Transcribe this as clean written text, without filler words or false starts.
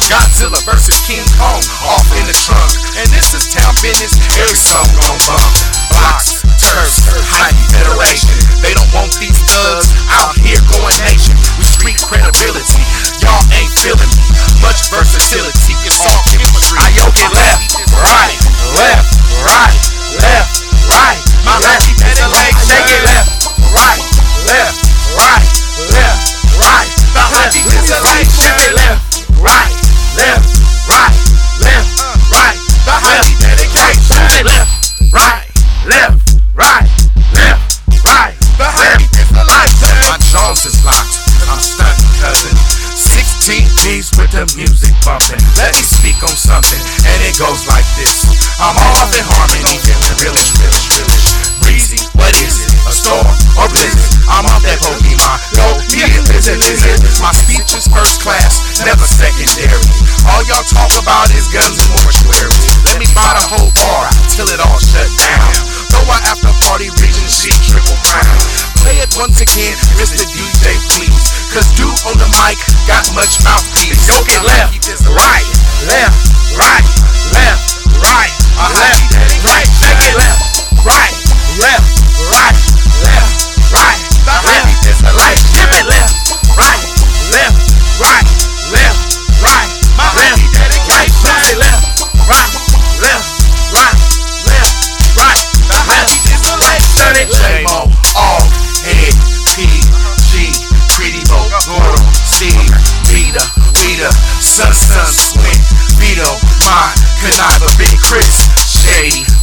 Godzilla versus King Kong, off in the trunk. And this is town business, every song gon' bump. Blocks, turfs, hype, federation. They don't want these thugs out here going nation. We street credibility, y'all ain't feeling me. Much versatility, it's all chemistry. I yo get left, right, left, right, left, right. My left, shake it left, right, left, right, left, right. The hockey is a light, shake it left, right, left, right, left, right. The hockey dedication, left, right, left, right, left, right. The hockey is the light. My jaws is locked, I'm stunting, cousin. 16 G's with the music bumping. Let me speak on something, and it goes like this. I'm off in harmony, realish, breezy. What is it? A storm or blizzard? I'm off that Pokemon. Go, yeah, lizard. My speech is first class, never secondary. All y'all talk about is guns and mortuaries. Let me buy the whole bar till it all shut down. Throw a after party, Region G, Triple Crown. Play it once again, Mr. DJ, please. Cause dude on the mic got much mouthpiece. Yo, get left, right, left, right, left, right, left, right, shake it left, right, left, right, left, right. The left is the light, skip it left, right, left, right, left, right. My left, right, shake it left, right, left, right, left, right. The left is the light, turn it J-Mo, all head, P-G, Pretty Bo, Goro, Steve, Vita, Sun, Swing, Vito, Mine, Conniva, Big Chris, Shady.